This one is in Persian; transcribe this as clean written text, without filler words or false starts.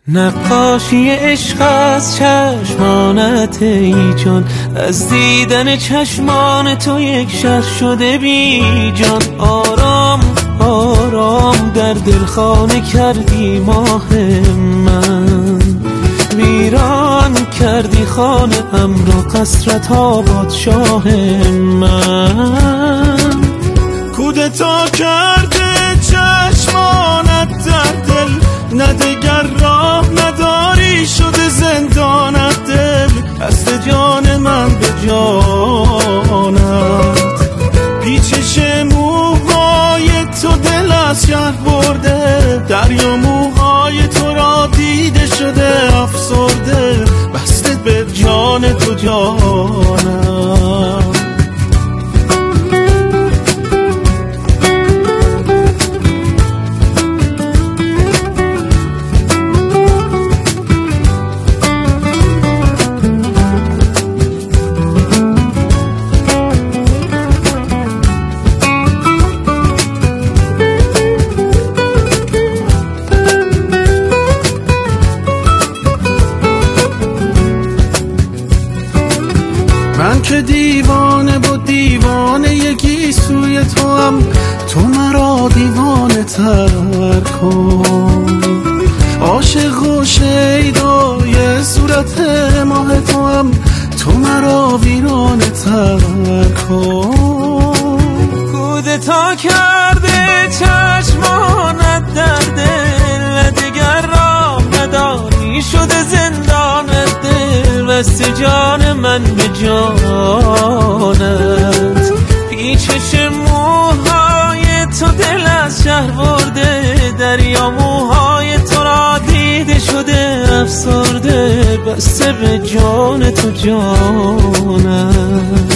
نقاشی عشق از چشمانت ای جان، از دیدن چشمان تو یک شهر شده بی جان. آرام آرام در دل خانه کردی ماه من، ویران کردی خانه ام را قصرت آباد شاه من. کودتا کرده چشمانت در دل، نه دگر راه نداری شده زندانت دل. دست جان من به جانت، پیچش موهای تو دل از شهر برده. دریا موهای تو را دیده شده افسرده، بسته به جان تو جانم. من که دیوانه بود دیوانه یکی سوی تو هم، تو مرا دیوانه تر کن. عاشق و شیدای صورت ماه تو هم، تو مرا ویرانه تر کن. کودتا کرده چشمانت در دل، دیگر راه نداری شده زندانت دل. بسته جان من به جانت، پیچش موهای تو دل از شهر برده. دریا موهای تو را دیده شده افسرده، بسته به جان تو جانت.